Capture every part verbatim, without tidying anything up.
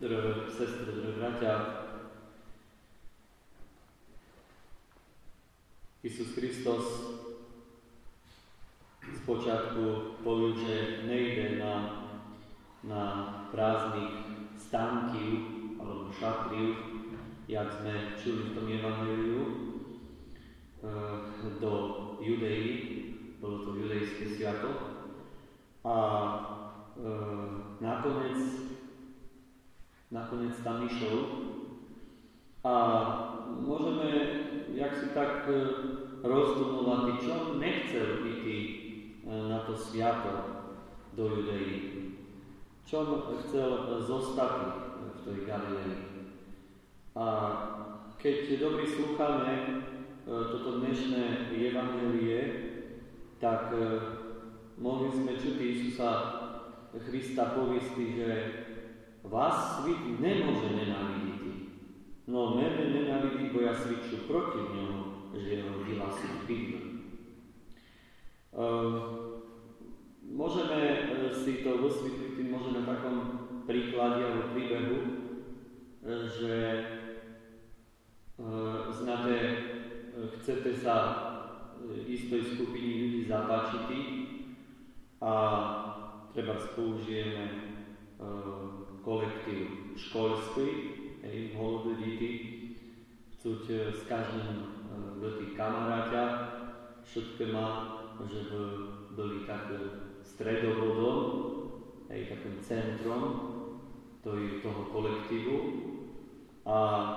drahé sestry, drahí bratia, Isus Kristus zpočátku povedal, že nejde na, na prázdnych stánky alebo šatriu, jak sme čuli v tom Evangeliu, do Judei, bolo to judejské sviatok. A e, nakoniec, nakoniec tam išiel. A môžeme, jak si tak rozdumovať, čo nechcel ísť na to sviatok do Judei. Čo chcel zostať v tej Galilei. A keď dobre slúchame toto dnešné evangelie, tak mohli sme čuť Isusa Krista poviesti, že vás svit nemôže nenávidieť. No mene nenávidí, bo ja sviču proti ňomu, že jeho vyhlási Biblia. Um, môžeme si to vysvetliť možno na takom príklade alebo príbehu, že uh, znáte, chcete sa istej skupiny ľudí zapáčiť a treba použijeme uh, kolektív školský, hej, holodné deti, chcú s každým uh, tí kamaráťa, všetko má, že by byli takým stredovodom, hej, takým centrom toho kolektívu a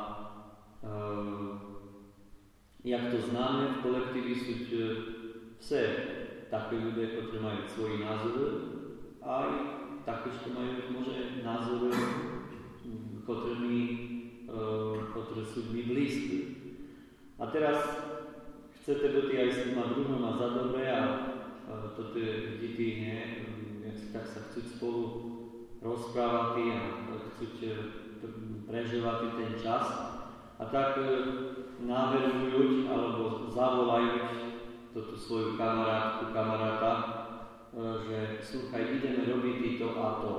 uh, jak to známe, v kolektívi sú vse také ľudia, ktorí majú svoje názory, aj také, čo majú možno názory, ktorými, ktoré sú mi blízky. A teraz chcete byť aj s tým a druhým a za dobre a toto deti, ne, tak sa chcú spolu rozprávať a chcú prežívať ten čas. A tak naverujú alebo zavolajú toto svoju kamarátku, kamaráta, že slúchaj, ideme robiť to a to.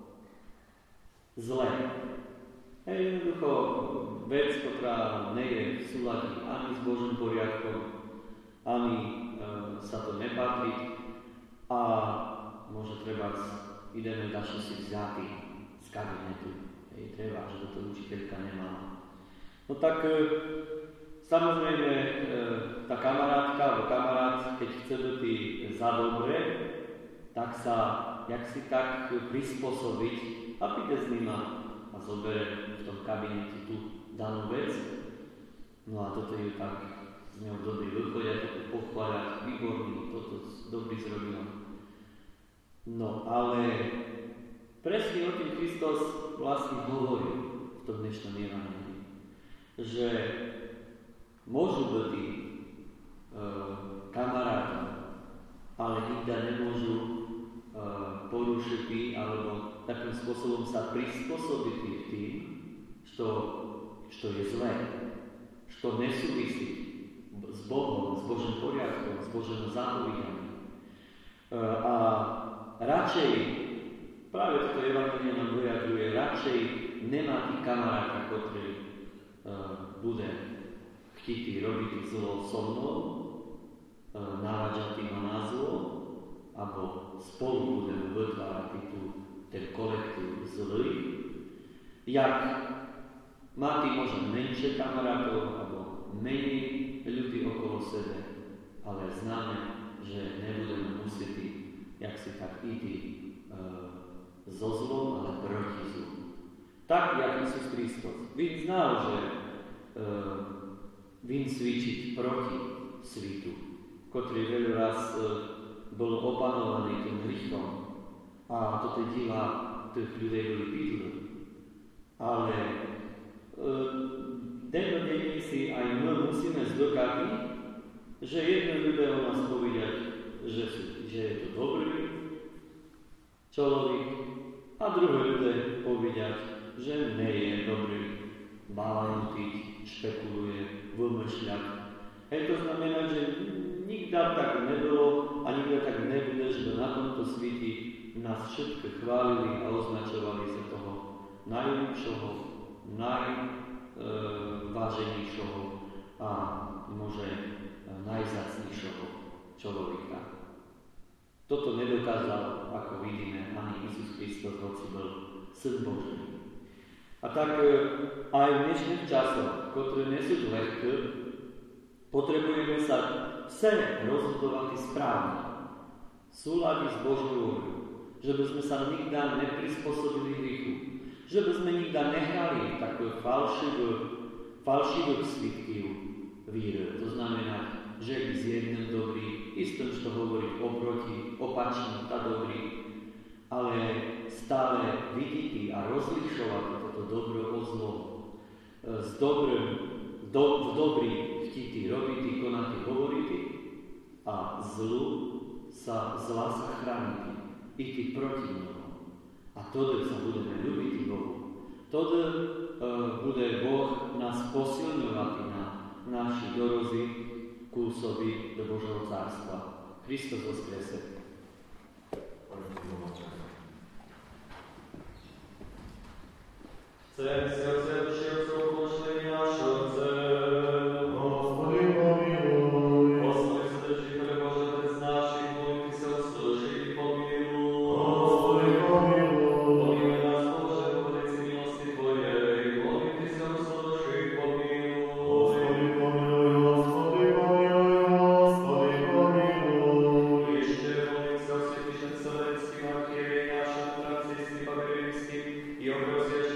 Zle. Je jednoducho vec, ktorá nie je v súlade ani s Božím poriadkom, ani e, sa to nepatrí a môže treba, ideme daši si vziatý z kabinetu. Hej, treba, že to učiteľka nemá. No tak e, samozrejme e, tá kamarátka alebo kamarát, keď chce byť za dobre, tak sa jak si tak prispôsobiť a príde s nima a zobere v tom kabinete tú danú vec. No a toto je tak z ňou dobrý vychodia, toto pochváľať, výborný, toto dobrý zrobila. No ale presne o tým Kristus vlastne hovorí v tom dnešnom evangelii, že môžu byť e, kamarátom, ale nikda nemôžu e, porušiť alebo takým spôsobom sa prispôsobiť tým, čo, čo je zlé, čo nesúvisí s Bohom, s Božím poriadkom, s Božím zapovídaním. E, a radšej, práve toto evangelie nám vyjadruje, radšej nemá tí kamaráta, ktorý Uh, bude chtít robiť zlo so mnou, uh, navádzať ma na zlo, alebo spolu budeme vytvárať tu ten kolektív zlý. Jak má tí možno menšie kamarátov, alebo menej ľudí okolo sebe, ale známe, že nebudeme musieť, jak si tak ísť uh, so zlom, ale proti zlu. Tak, jak Isus Kristus. Vin znal, že uh, vin svičiť proti svitu, ktorý veľa raz uh, bol opanovaný tým hriechom a toto diela tých ľudí boli pýtli. Ale uh, dennodenne si aj my musíme zdokáviť, že jedno ľudia o nás povedať, že, že je to dobrý človek a druhé ľudia povedať, že nie je dobrý, balantý, špekuluje, vymýšľať. Hej, to znamená, že nikdy tak nebolo a nikdy tak nebude, že na tomto svete nás všetko chválili a označovali sa toho najľubšieho, najváženejšieho a môže najzácnejšieho človeka. Toto nedokázal, ako vidíme, ani Isus Kristus, hoci bol Syn Boží. A tak aj v dnešných časoch, ktoré nie sú ľahké, potrebujeme sa vse rozhodovať správne, v súlade s Božou vôľou, že by sme sa nikdy neprispôsobili hriechu, že by sme nikdy nehrali takú falšivú, falšivú svitkiu víry. To znamená, že z jedným dobrý, istom, čo hovorí oproti, opačne, tá dobrý, ale stále vidieť a rozlišovať toto dobro od zlom. S dobrým, do, v dobrý chtítí robiť, konať, hovoriť a zlu sa zla sa chrániť, ísť proti němu. A tedy sa budeme ľúbiť Bohu. Tedy uh, bude Boh nás posilňovať na naši dorozi kúsoby do Božieho cárstva. Kristus voskresel. Chcem si od všetkého pošlení na šorce. Gospodи pomiluj. Oslovi sa držiteľe Bože, bez našich molitví sa uslyší i pomiluj. Gospodi pomiluj. Pomíluj nás Bože, povedici milosti Tvojej. Molitví sa uslyší i pomiluj. Gospodi pomiluj, Gospodi pomiluj, Gospodi pomiluj. Ešte molím sa o Svätejšom Slovenským archievi, našom francisky Pavlivským i oprosi ešte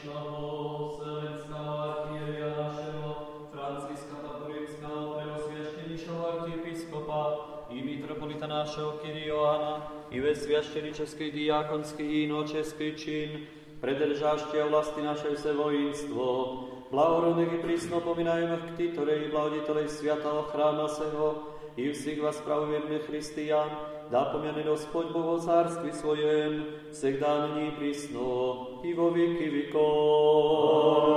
Našeho Kyrijoana, i ve sviaštěničeský diakonský inočeský čin, predržášte a vlasti naše se vojinstvo, blahorodných i prísno pomínajme k ty, ktoré i blahoditeľej sviatého chráma seho, i všich vás pravovierných Christian, dá pomianý Gospod Boh o cárství svojem, všech dá nyní prísno, i vo věky vekov.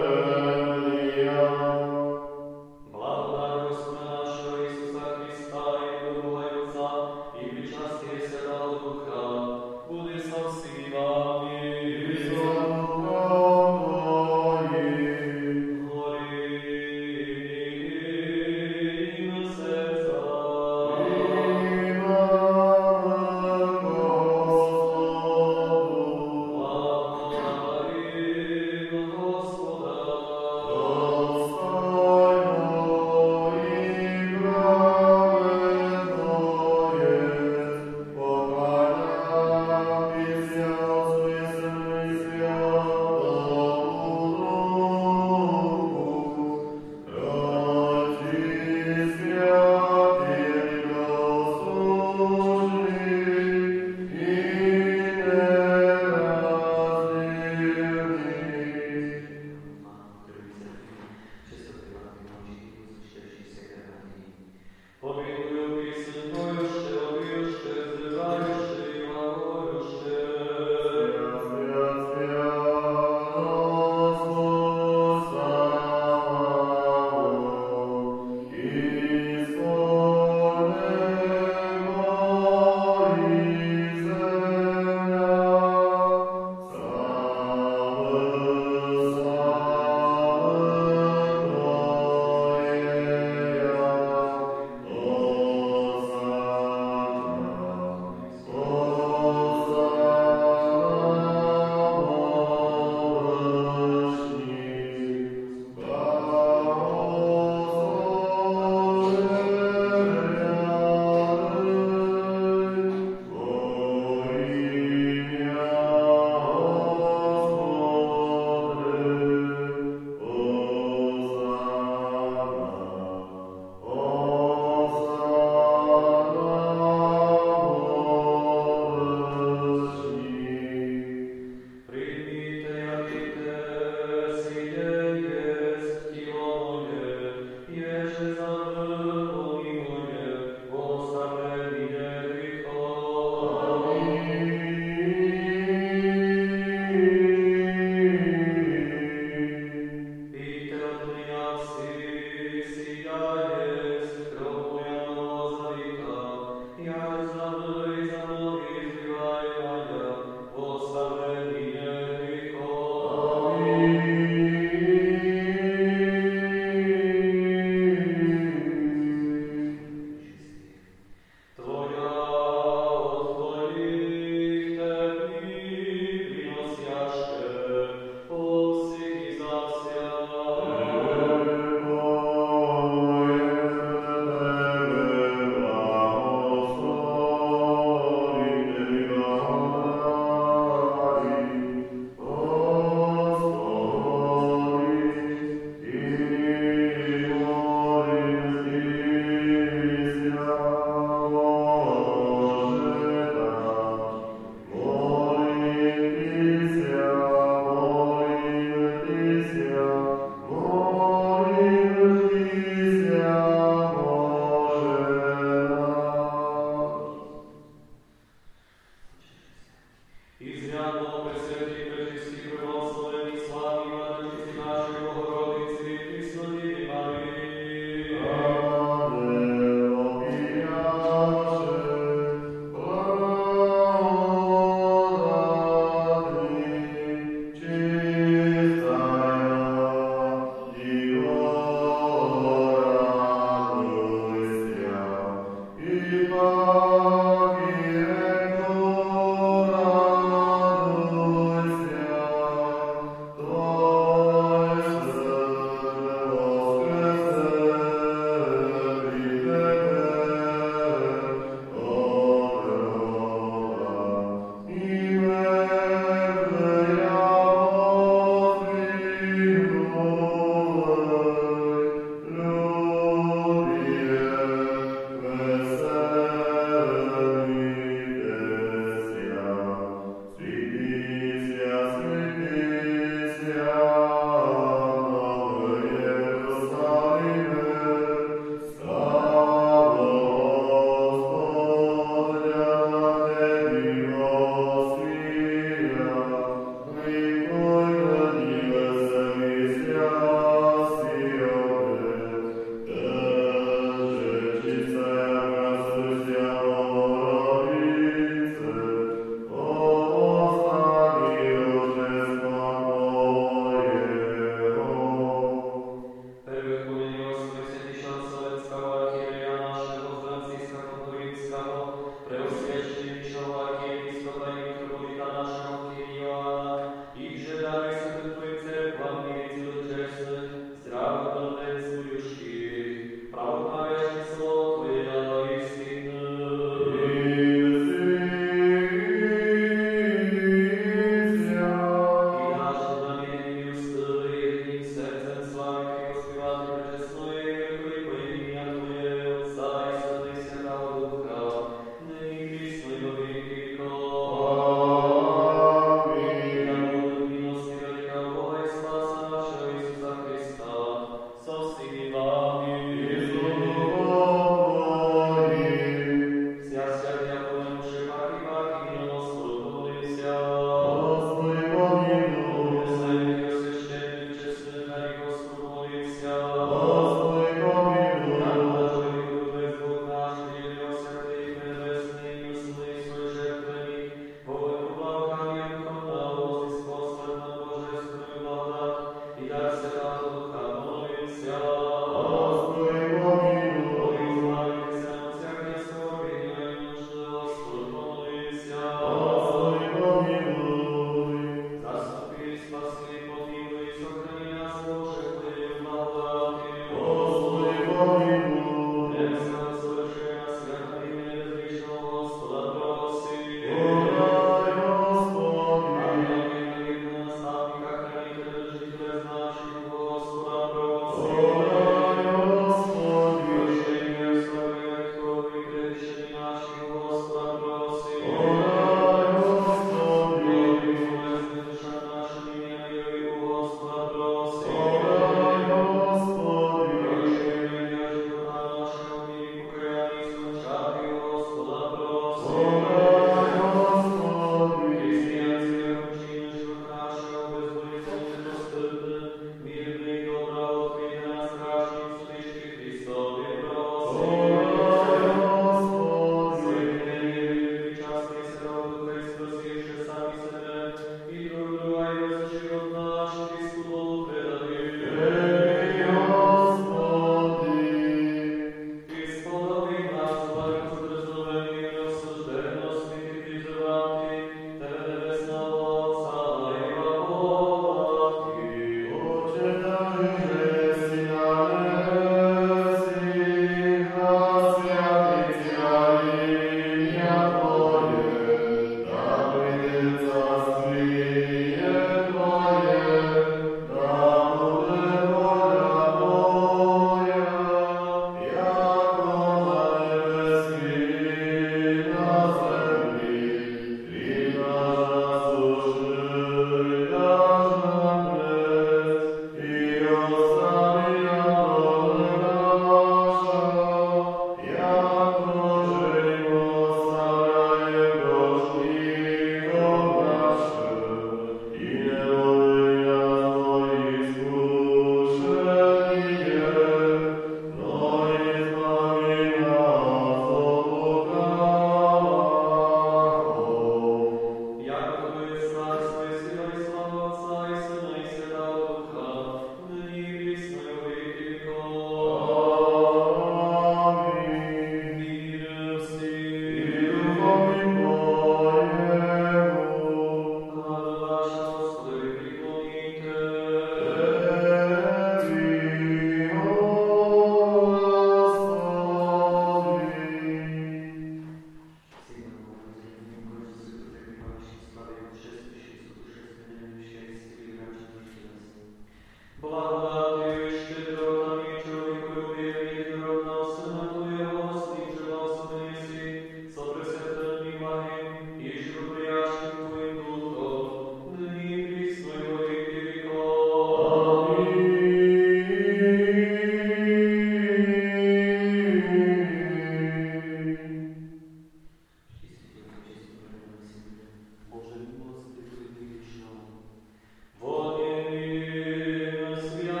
Volim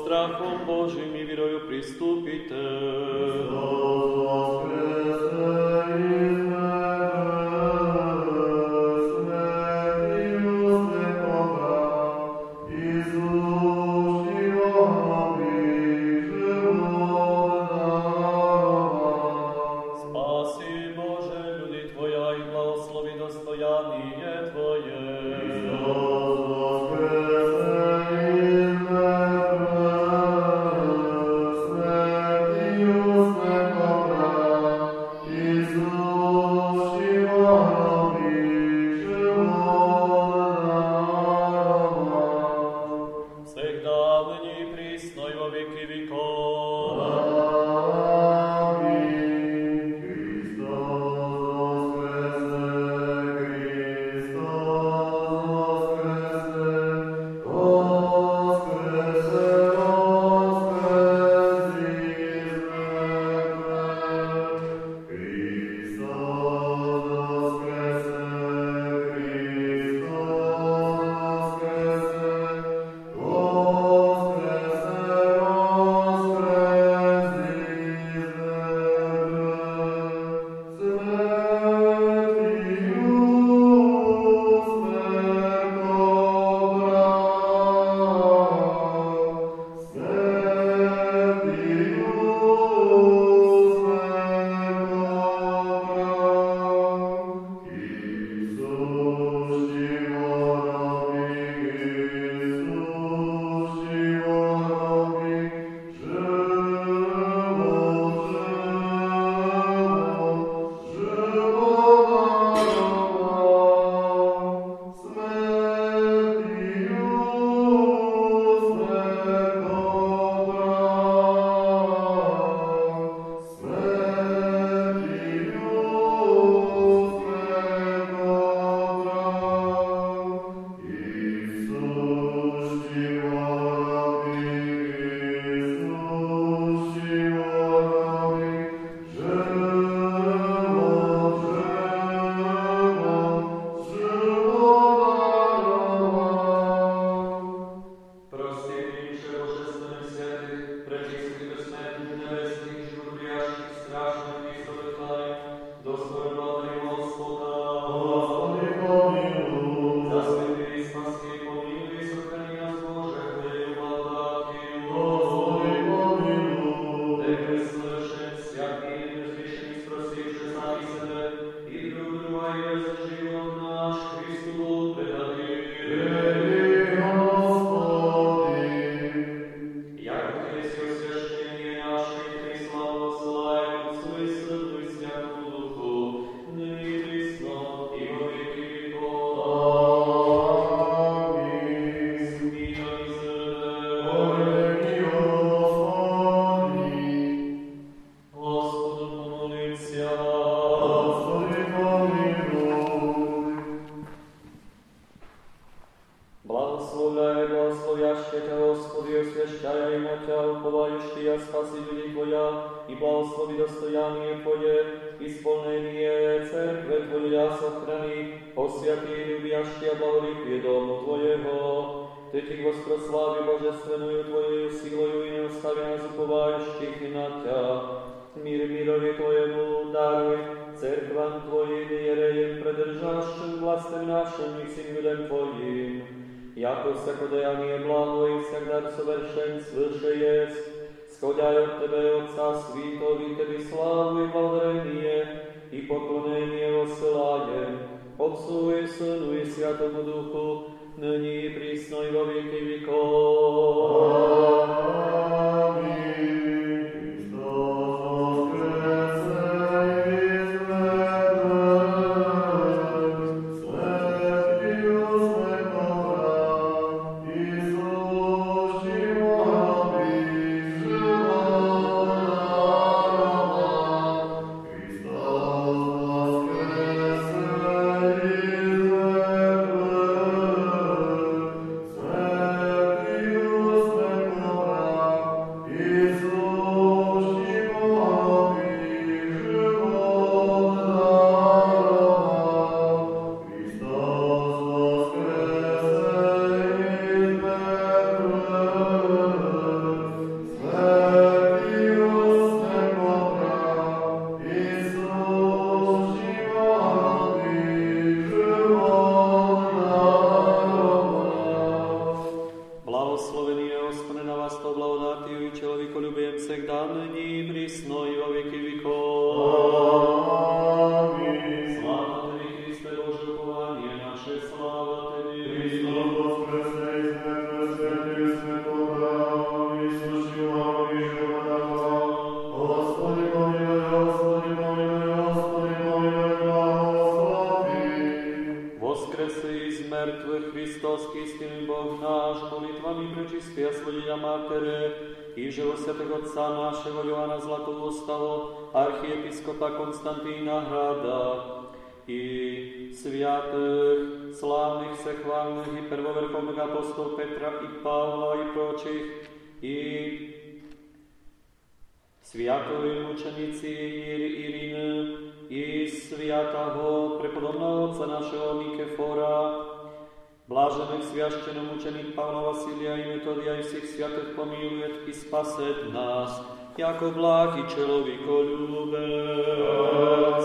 strahom Božím i vjerою pristupite. Благословení je Hospodin na vás to blahodátью и человеколюбием всегда, ныне и присно и во веки веков. Аминь. Слава Тебе, Христе Божие упование наше, слава Тебе. Христос воскресе из мертвых, святых, святого, и служила и живота. Господи, помилуй, Господи, помилуй, Господи, помилуй, благослови. Воскресе из мертвых Христос, истинный Бог наш, молитвами пречистия Святителя Матере, и живо святого Отца нашего Иоанна Златоустого, архиепископа Константина Града, и святых, славных, всехвальных и первоверховных апостолов Петра и Павла и прочих, и святой мученицы Ирины, и святого преподобного отца нашего Никефора, блаженных священномученик Павла Василия и Методия и всех святых помилует и спасет нас, яко благ и человеколюбец.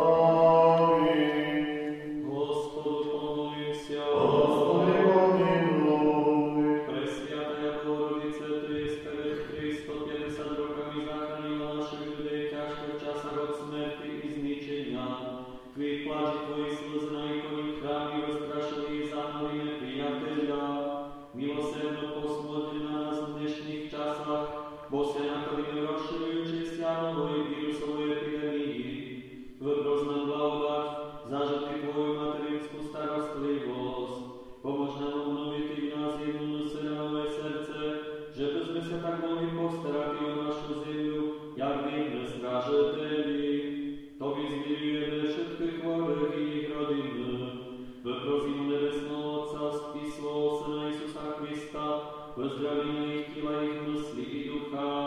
Аминь. Господу помолимся. Господи, помилуй. Пресвятая Богородице, Ты перед триста пятьдесят роками захранила наших людей в тяжких часах от смерти и зничення. Твій плач і Твої сльози на іконі в храмі розтрашили і загнали неприятеля. Милосердно посмотри на нас в днешних часах, бо се находимо в розширюючейся нової вірусової епідемії. Випрос нам благодать, зажити Твою материнську старостливость. Помоž нам обновити в нас єдине нове серце, żeby sme sa tak mohli postarať o našu zemľu, jak víme strážiteli. Tobie zmiľujeme všetkých chorých i ich rodiny. Vyprosíme nebesného Otca i svojho Syna Isusa Krista, pozdravíme ich tela, ich mysli i ducha.